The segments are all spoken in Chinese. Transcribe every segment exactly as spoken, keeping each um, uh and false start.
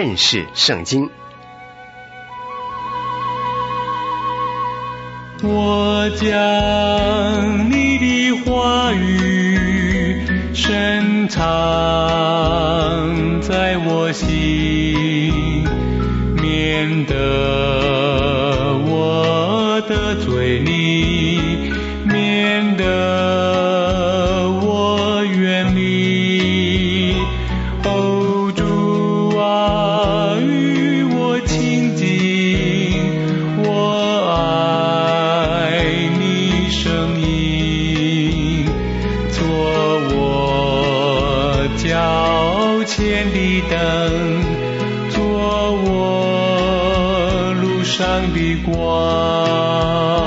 认识圣经。 我将你的话语深藏在我心，免得我得罪你，免得我远离。哦，主啊，与我亲近，我爱你声音，做我脚前的灯，做我路上的光。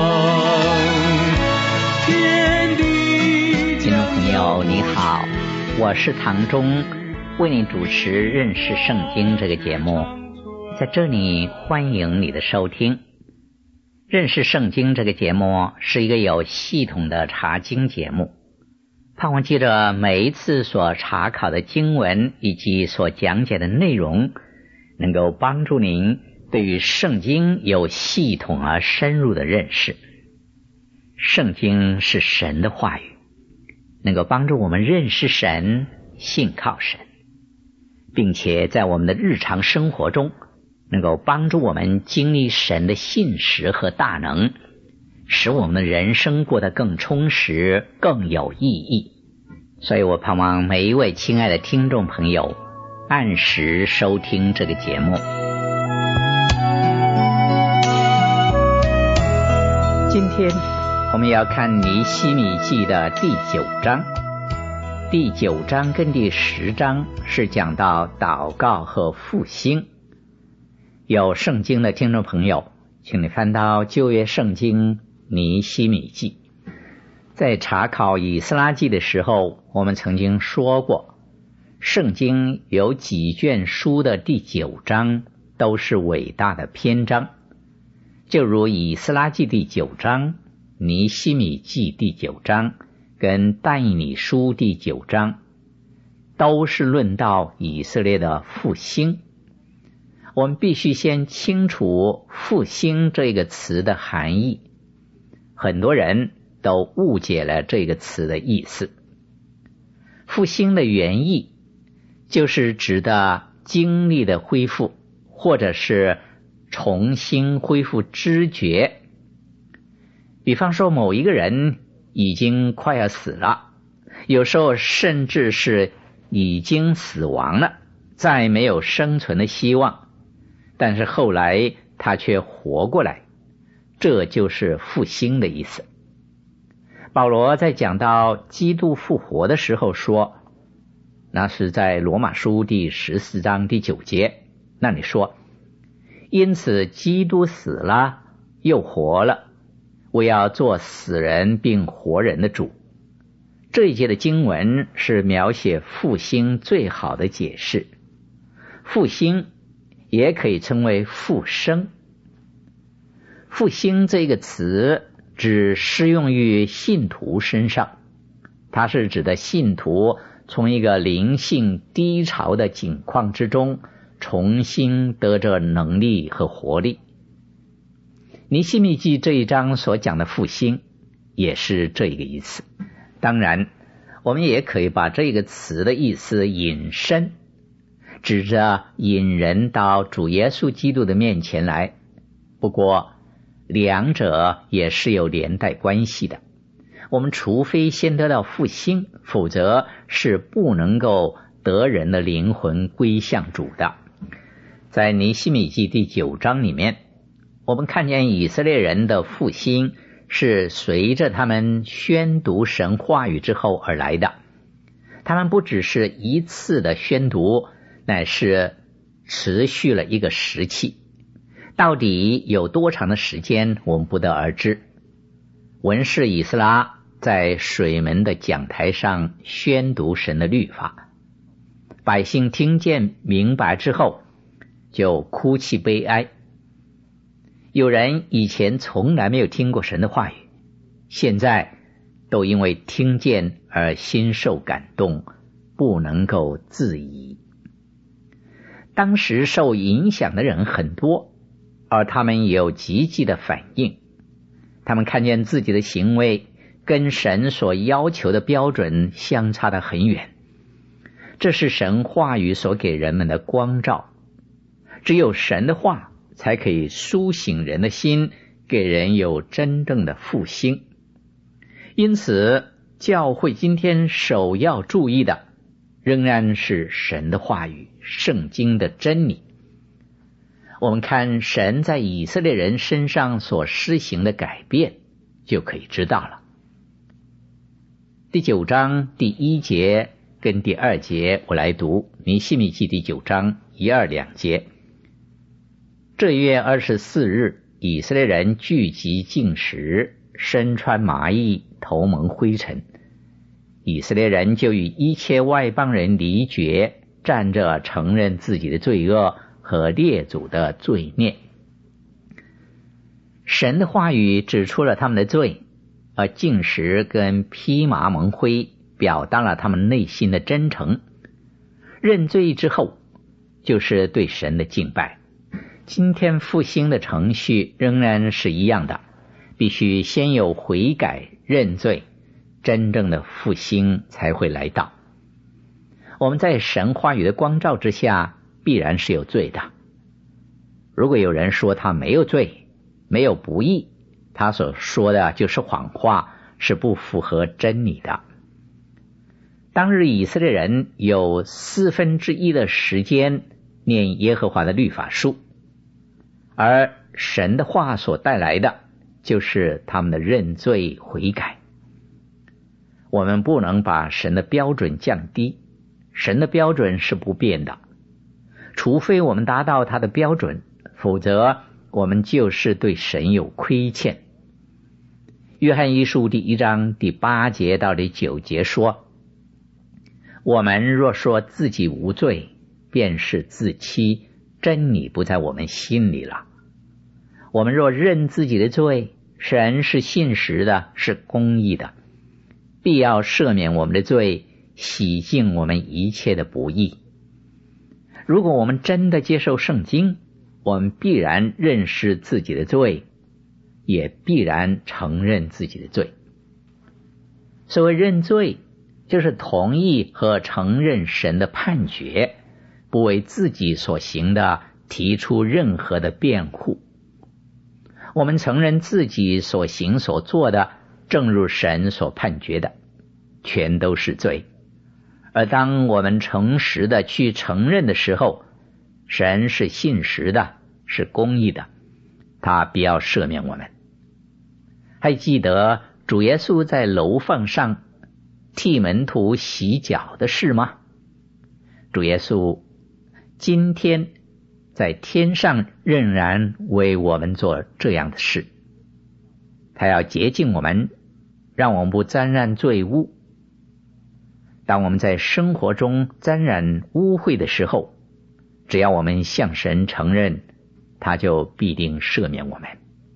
天地听众朋友你好，我是唐忠，为你主持认识圣经这个节目，在这里欢迎你的收听。认识圣经这个节目是一个有系统的查经节目，盼望记着每一次所查考的经文以及所讲解的内容，能够帮助您对于圣经有系统而深入的认识。圣经是神的话语，能够帮助我们认识神，信靠神，并且在我们的日常生活中能够帮助我们经历神的信实和大能，使我们的人生过得更充实，更有意义。所以我盼望每一位亲爱的听众朋友按时收听这个节目。今天我们要看尼希米记的第九章。第九章跟第十章是讲到祷告和复兴。有圣经的听众朋友，请你翻到旧约圣经尼希米记。在查考以斯拉记的时候，我们曾经说过，圣经有几卷书的第九章都是伟大的篇章，就如以斯拉记第九章、尼希米记第九章跟但以理书第九章，都是论到以色列的复兴。我们必须先清楚复兴这个词的含义，很多人都误解了这个词的意思。复兴的原意就是指的精力的恢复，或者是重新恢复知觉。比方说某一个人已经快要死了，有时候甚至是已经死亡了，再没有生存的希望，但是后来他却活过来，这就是复兴的意思。保罗在讲到基督复活的时候说，那是在罗马书第十四章第九节，那里说，因此基督死了又活了，我要做死人并活人的主。这一节的经文是描写复兴最好的解释。复兴也可以称为复生。复兴这个词只适用于信徒身上，它是指的信徒从一个灵性低潮的境况之中重新得着能力和活力。尼希米记这一章所讲的复兴也是这个意思。当然我们也可以把这个词的意思引申，指着引人到主耶稣基督的面前来，不过两者也是有连带关系的。我们除非先得到复兴，否则是不能够得人的灵魂归向主的。在尼希米记第九章里面，我们看见以色列人的复兴是随着他们宣读神话语之后而来的。他们不只是一次的宣读，乃是持续了一个时期。到底有多长的时间，我们不得而知。文士以斯拉在水门的讲台上宣读神的律法，百姓听见明白之后就哭泣悲哀。有人以前从来没有听过神的话语，现在都因为听见而心受感动，不能够自已。 当时受影响的人很多，而他们也有积极的反应。他们看见自己的行为跟神所要求的标准相差得很远，这是神话语所给人们的光照。只有神的话才可以苏醒人的心，给人有真正的复兴。因此教会今天首要注意的仍然是神的话语，圣经的真理。我们看神在以色列人身上所施行的改变，就可以知道了。第九章第一节跟第二节，我来读尼希米记第九章一二两节。这月二十四日，以色列人聚集进食，身穿麻衣，头蒙灰尘。以色列人就与一切外邦人离绝，站着承认自己的罪恶和列祖的罪孽。神的话语指出了他们的罪，而进食跟披麻蒙灰表达了他们内心的真诚。认罪之后，就是对神的敬拜。今天复兴的程序仍然是一样的，必须先有悔改认罪，真正的复兴才会来到。我们在神话语的光照之下，必然是有罪的。如果有人说他没有罪，没有不义，他所说的就是谎话，是不符合真理的。当日以色列人有四分之一的时间念耶和华的律法书，而神的话所带来的就是他们的认罪悔改。我们不能把神的标准降低，神的标准是不变的，除非我们达到他的标准，否则我们就是对神有亏欠。约翰一书第一章第八节到第九节说，我们若说自己无罪，便是自欺，真理不在我们心里了。我们若认自己的罪，神是信实的，是公义的，必要赦免我们的罪，洗净我们一切的不义。如果我们真的接受圣经，我们必然认识自己的罪，也必然承认自己的罪。所谓认罪，就是同意和承认神的判决，不为自己所行的提出任何的辩护。我们承认自己所行所做的，正如神所判决的，全都是罪。而当我们诚实的去承认的时候，神是信实的，是公义的，他必要赦免我们。还记得主耶稣在楼房上替门徒洗脚的事吗？主耶稣今天在天上仍然为我们做这样的事，他要洁净我们，让我们不沾染罪污。当我们在生活中沾染污秽的时候，只要我们向神承认，他就必定赦免我们。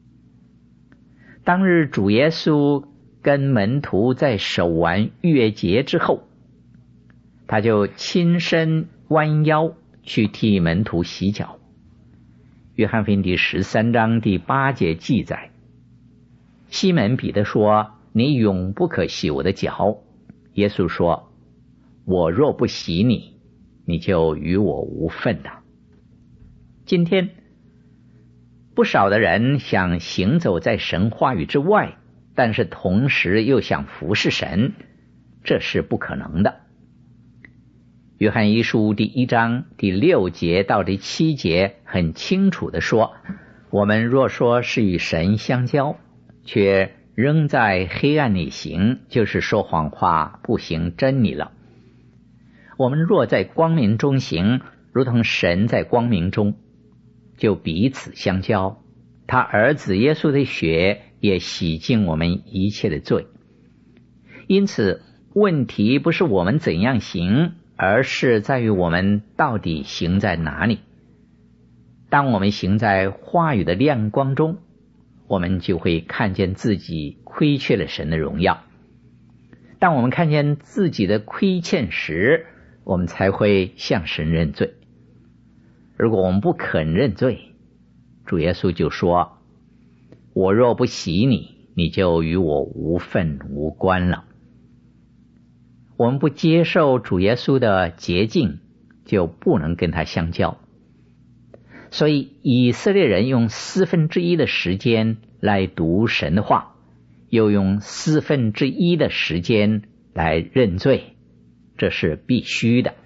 当日主耶稣跟门徒在守完逾越节之后，他就亲身弯腰去替门徒洗脚。约翰福音第十三章第八节记载，西门彼得说，你永不可洗我的脚。耶稣说，我若不洗你，你就与我无分的。今天不少的人想行走在神话语之外，但是同时又想服侍神，这是不可能的。约翰一书第一章第六节到第七节很清楚地说，我们若说是与神相交，却仍在黑暗里行，就是说谎话，不行真理了。我们若在光明中行，如同神在光明中，就彼此相交，他儿子耶稣的血也洗净我们一切的罪。因此问题不是我们怎样行，而是在于我们到底行在哪里。当我们行在话语的亮光中，我们就会看见自己亏缺了神的荣耀。当我们看见自己的亏欠时，我们才会向神认罪。 如果我们不肯认罪，主耶稣就说，我若不洗你，你就与我无分无关了。我们不接受主耶稣的洁净，就不能跟他相交。所以以色列人用四分之一的时间来读神的话，又用四分之一的时间来认罪，这是必须的。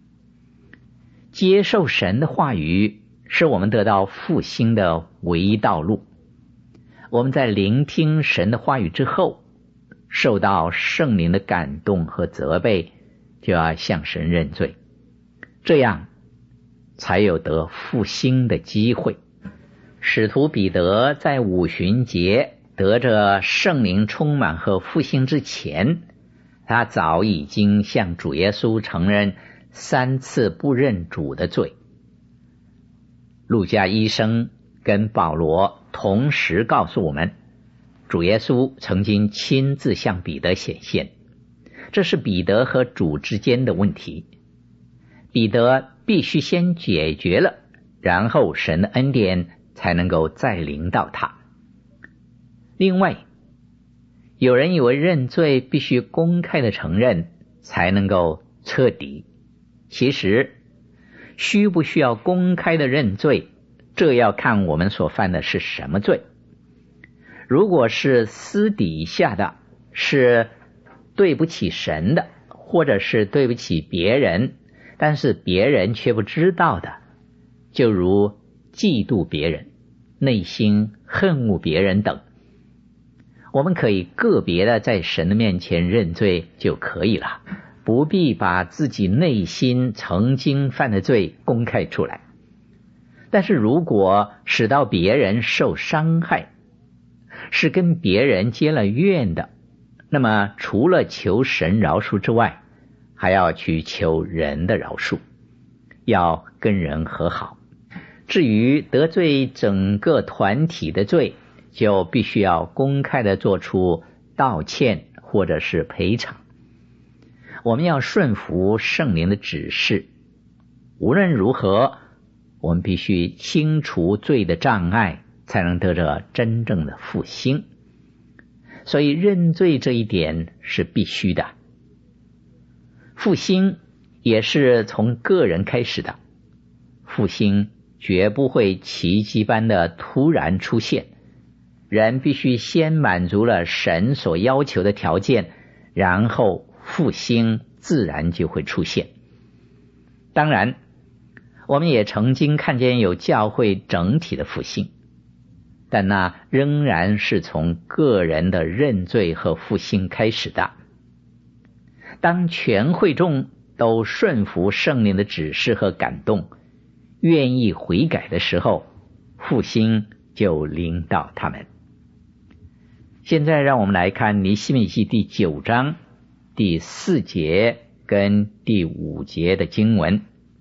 接受神的话语是我们得到复兴的唯一道路。我们在聆听神的话语之后，受到圣灵的感动和责备，就要向神认罪，这样才有得复兴的机会。使徒彼得在五旬节得着圣灵充满和复兴之前，他早已经向主耶稣承认三次不认主的罪。路加医生跟保罗同时告诉我们，主耶稣曾经亲自向彼得显现，这是彼得和主之间的问题。彼得必须先解决了，然后神的恩典才能够再临到他。另外，有人以为认罪必须公开的承认才能够彻底，其实需不需要公开的认罪，这要看我们所犯的是什么罪。如果是私底下的，是对不起神的，或者是对不起别人，但是别人却不知道的，就如嫉妒别人、内心恨恶别人等，我们可以个别的在神的面前认罪就可以了，不必把自己内心曾经犯的罪公开出来。但是如果使到别人受伤害，是跟别人结了怨的，那么除了求神饶恕之外，还要去求人的饶恕，要跟人和好。至于得罪整个团体的罪，就必须要公开的做出道歉或者是赔偿。我们要顺服圣灵的指示，无论如何，我们必须清除罪的障碍，才能得着真正的复兴。所以认罪这一点是必须的。复兴也是从个人开始的，复兴绝不会奇迹般的突然出现，人必须先满足了神所要求的条件，然后复兴自然就会出现。当然，我们也曾经看见有教会整体的复兴，但那仍然是从个人的认罪和复兴开始的。当全会众都顺服圣灵的指示和感动，愿意悔改的时候，复兴就临到他们。现在让我们来看尼希米记第九章第四节跟第五节的经文。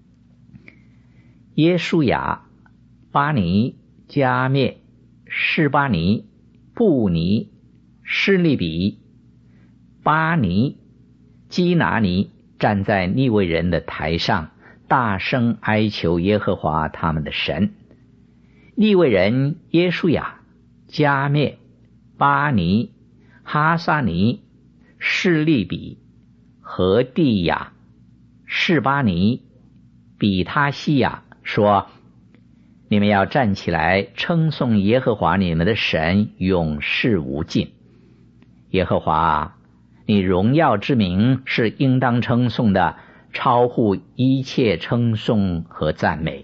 耶书亚、巴尼、加灭、示巴尼、布尼、施利比、巴尼、基拿尼站在利未人的台上，大声哀求耶和华他们的神。利未人耶书亚、加灭、巴尼、哈沙尼、示利比、何地亚、示巴尼、比他西亚说，你们要站起来称颂耶和华你们的神永世无尽。耶和华，你荣耀之名是应当称颂的，超乎一切称颂和赞美。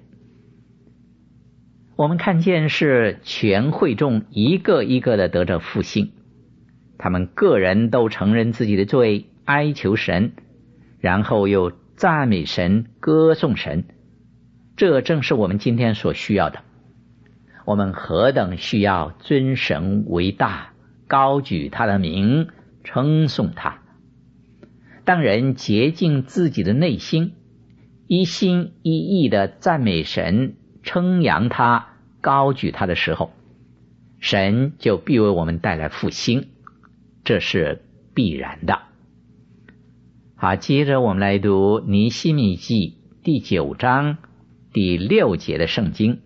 我们看见是全会众一个一个的得着复兴，他们个人都承认自己的罪，哀求神，然后又赞美神，歌颂神。这正是我们今天所需要的。我们何等需要尊神为大，高举他的名，称颂他。当人洁净自己的内心，一心一意的赞美神，称扬他，高举他的时候，神就必为我们带来复兴，这是必然的。好，接着我们来读尼希米记第九章第六节的圣经。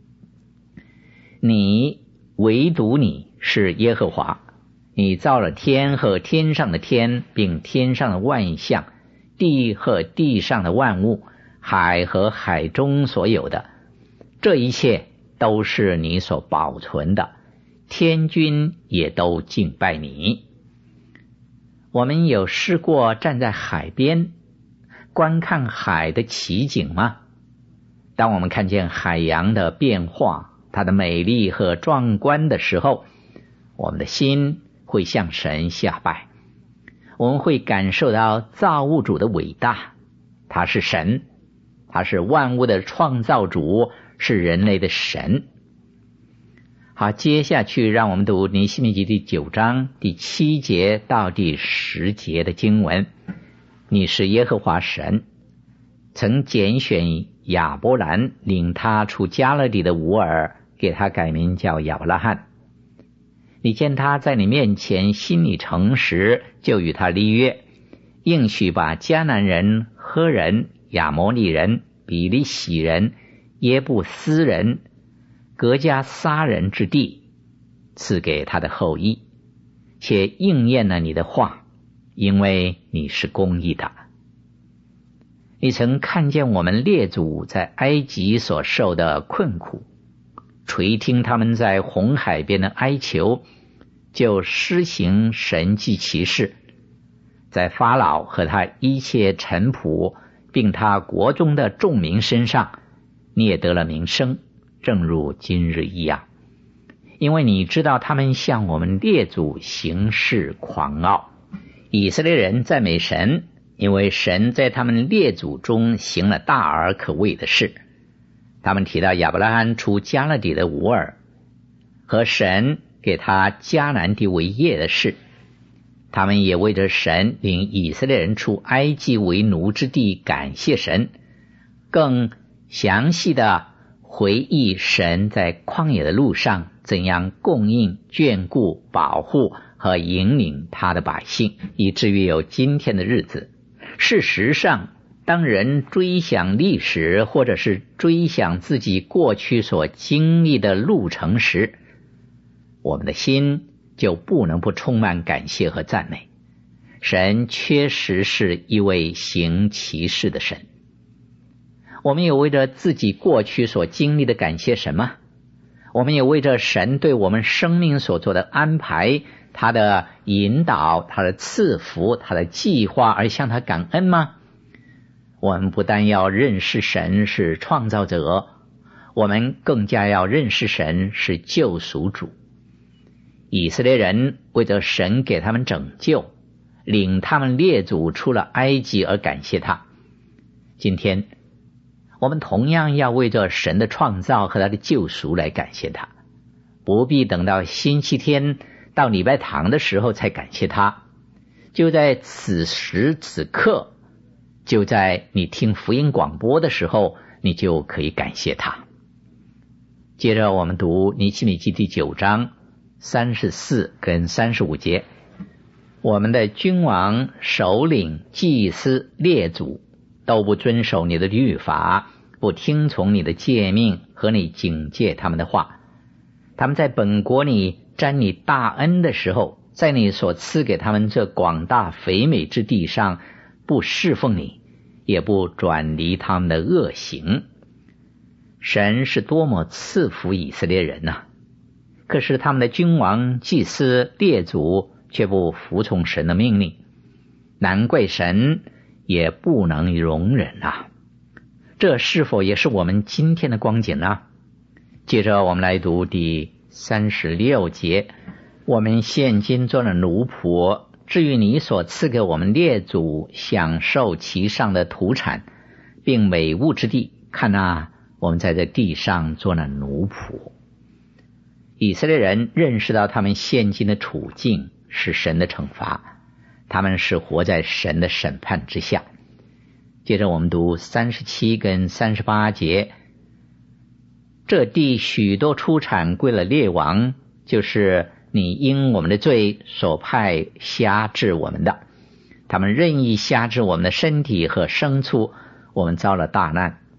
你唯独你是耶和华，你造了天和天上的天，并天上的万象，地和地上的万物，海和海中所有的，这一切都是你所保存的，天军也都敬拜你。我们有试过站在海边观看海的奇景吗？当我们看见海洋的变化，它的美丽和壮观的时候，我们的心会向神下拜，我们会感受到造物主的伟大，他是神，他是万物的创造主，是人类的神。好，接下去让我们读尼希米记第九章第七节到第十节的经文。你是耶和华神，曾拣选亚伯兰，领他出迦勒底的吾尔，给他改名叫亚伯拉罕。你见他在你面前心里诚实，就与他立约，应许把迦南人、赫人、亚摩利人、比利洗人、耶布斯人、革迦撒人之地赐给他的后裔，且应验了你的话，因为你是公义的。你曾看见我们列祖在埃及所受的困苦，垂听他们在红海边的哀求，就施行神迹奇事，在法老和他一切臣仆并他国中的众民身上，你也得了名声，正如今日一样。因为你知道他们向我们列祖行事狂傲。以色列人赞美神，因为神在他们列祖中行了大而可畏的事。他们提到亚伯拉罕出迦勒底的吾尔，和神给他迦南地为业的事。他们也为着神领以色列人出埃及为奴之地感谢神，更详细的回忆神在旷野的路上怎样供应、眷顾、保护和引领他的百姓，以至于有今天的日子。事实上，当人追想历史，或者是追想自己过去所经历的路程时，我们的心就不能不充满感谢和赞美。神确实是一位行奇事的神。我们也为着自己过去所经历的感谢神吗？我们也为着神对我们生命所做的安排，他的引导，他的赐福，他的计划而向他感恩吗？我们不但要认识神是创造者，我们更加要认识神是救赎主。以色列人为着神给他们拯救，领他们列祖出了埃及而感谢他。今天我们同样要为着神的创造和他的救赎来感谢他，不必等到星期天到礼拜堂的时候才感谢他，就在此时此刻，就在你听福音广播的时候，你就可以感谢他。接着我们读尼希米记第九章三十四跟三十五节。我们的君王、首领、祭司、列祖都不遵守你的律法，不听从你的诫命和你警戒他们的话。他们在本国里沾你大恩的时候，在你所赐给他们这广大肥美之地上，不侍奉你，也不转离他们的恶行。神是多么赐福以色列人啊！可是他们的君王、祭司、列祖却不服从神的命令，难怪神也不能容忍啊！这是否也是我们今天的光景呢？接着我们来读第三十六节。我们现今做了奴仆，至于你所赐给我们列祖享受其上的土产并美物之地，看啊，我们在这地上做了奴仆。以色列人认识到他们现今的处境是神的惩罚，他们是活在神的审判之下。接着我们读三十七跟三十八节。这地许多出产归了列王，就是你因我们的罪所派辖制我们的。他们任意辖制我们的身体和牲畜，我们遭了大难。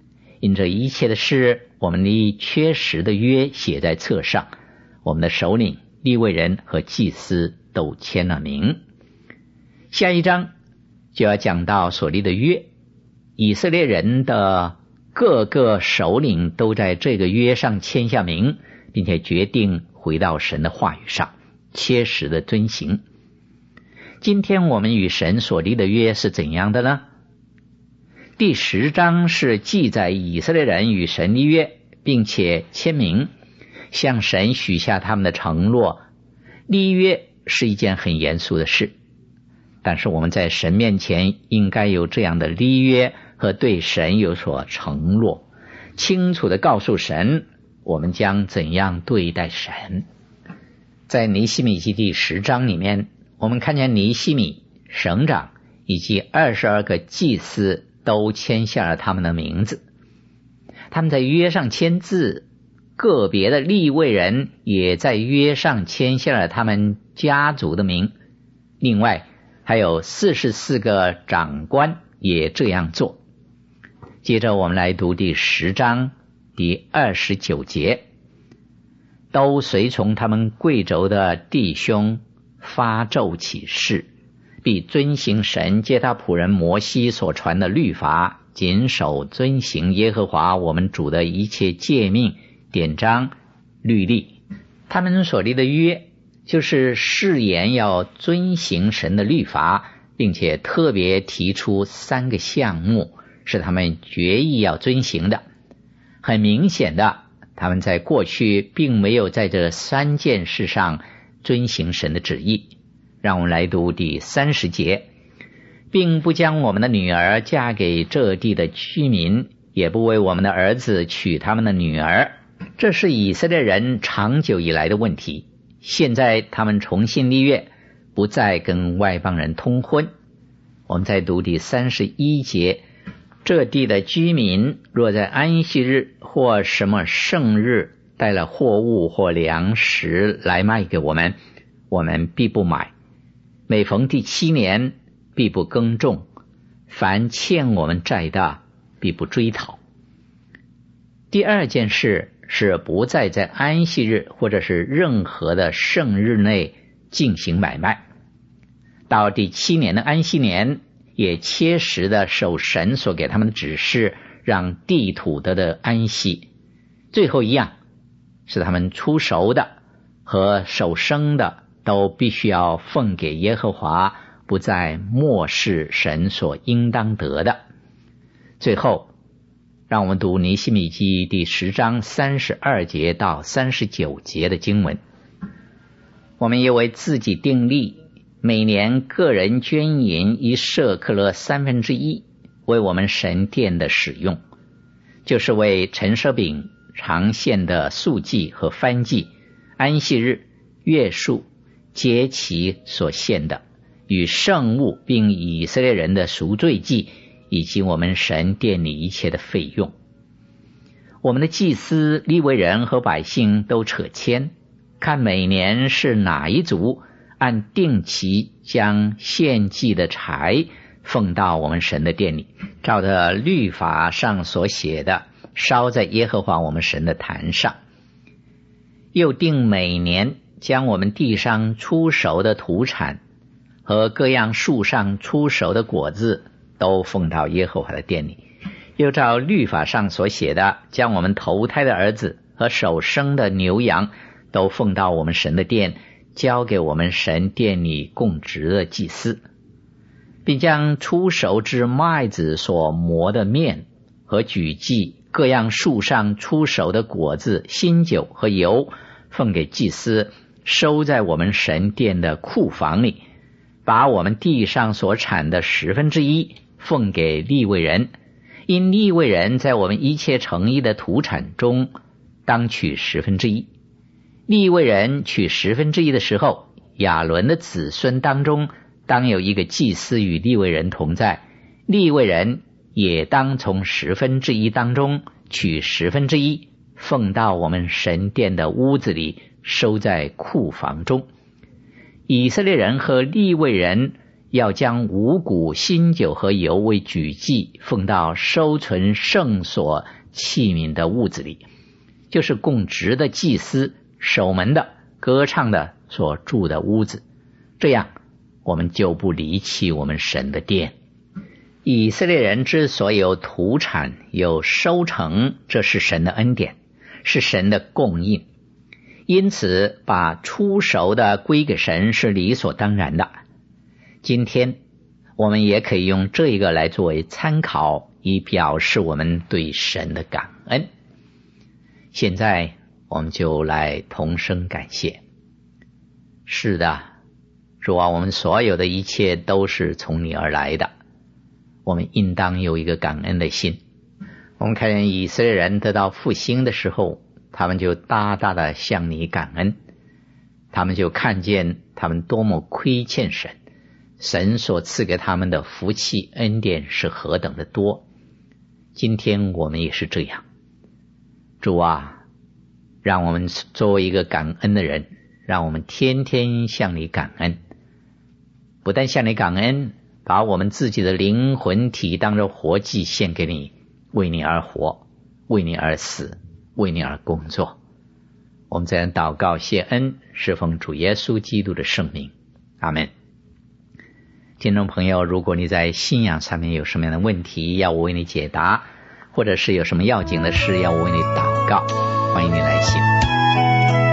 因这一切的事，我们的缺失的约写在册上，我们的首领、利未人和祭司都签了名。下一章就要讲到所立的约，以色列人的各个首领都在这个约上签下名，并且决定回到神的话语上，切实的遵行。今天我们与神所立的约是怎样的呢？第十章是记载以色列人与神立约，并且签名，向神许下他们的承诺。立约是一件很严肃的事，但是我们在神面前应该有这样的立约和对神有所承诺，清楚地告诉神我们将怎样对待神。在尼希米记第十章里面，我们看见尼希米、省长以及二十二个祭司都签下了他们的名字，他们在约上签字，个别的利未人也在约上签下了他们家族的名，另外还有四十四个长官也这样做。接着我们来读第十章第二十九节，都随从他们贵胄的弟兄发咒起誓，必遵行神借他仆人摩西所传的律法，谨守遵行耶和华我们主的一切诫命、典章、律例。他们所立的约就是誓言要遵行神的律法，并且特别提出三个项目是他们决意要遵行的。很明显的，他们在过去并没有在这三件事上遵行神的旨意。让我们来读第三十节，并不将我们的女儿嫁给这地的居民，也不为我们的儿子娶他们的女儿。这是以色列人长久以来的问题，现在他们重新立约，不再跟外邦人通婚。我们再读第三十一节，这地的居民若在安息日或什么圣日带了货物或粮食来卖给我们，我们必不买。每逢第七年，必不耕种，凡欠我们债的，必不追讨。第二件事是不再在安息日或者是任何的圣日内进行买卖。到第七年的安息年，也切实的守神所给他们的指示，让地土得的安息。最后一样是他们出熟的和守生的都必须要奉给耶和华，不再漠视神所应当得的。最后让我们读尼希米记第十章三十二节到三十九节的经文。我们也为自己订立，每年个人捐银一舍克勒三分之一，为我们神殿的使用，就是为陈设饼、常献的素祭和燔祭、安息日、月数、节期所献的，与圣物，并以色列人的赎罪祭，以及我们神殿里一切的费用。我们的祭司、利未人和百姓都扯签，看每年是哪一族，按定期将献祭的柴奉到我们神的殿里，照着律法上所写的，烧在耶和华我们神的坛上。又定每年将我们地上出熟的土产和各样树上出熟的果子都奉到耶和华的殿里，又照律法上所写的，将我们头胎的儿子和首生的牛羊都奉到我们神的殿，交给我们神殿里供职的祭司，并将出熟之麦子所磨的面和举祭、各样树上出熟的果子、新酒和油奉给祭司，收在我们神殿的库房里，把我们地上所产的十分之一奉给利未人，因利未人在我们一切城邑的土产中当取十分之一。利未人取十分之一的时候，亚伦的子孙当中当有一个祭司与利未人同在，利未人也当从十分之一当中取十分之一，奉到我们神殿的屋子里，收在库房中。以色列人和利未人要将五谷、新酒和油为举祭，奉到收存圣所器皿的屋子里，就是供职的祭司、守门的、歌唱的所住的屋子。这样我们就不离弃我们神的殿。以色列人之所以有土产有收成，这是神的恩典，是神的供应，因此把出熟的归给神是理所当然的。今天我们也可以用这一个来作为参考，以表示我们对神的感恩。现在我们就来同声感谢。是的，主啊，我们所有的一切都是从你而来的，我们应当有一个感恩的心。我们看见以色列人得到复兴的时候，他们就大大的向你感恩，他们就看见他们多么亏欠神，神所赐给他们的福气恩典是何等的多。今天我们也是这样。主啊，让我们作为一个感恩的人，让我们天天向你感恩，不但向你感恩，把我们自己的灵魂体当作活祭献给你，为你而活，为你而死，为你而工作。我们这样祷告谢恩，是奉主耶稣基督的圣名，阿们。听众朋友，如果你在信仰上面有什么样的问题要我为你解答，或者是有什么要紧的事要我为你祷告，欢迎你来信。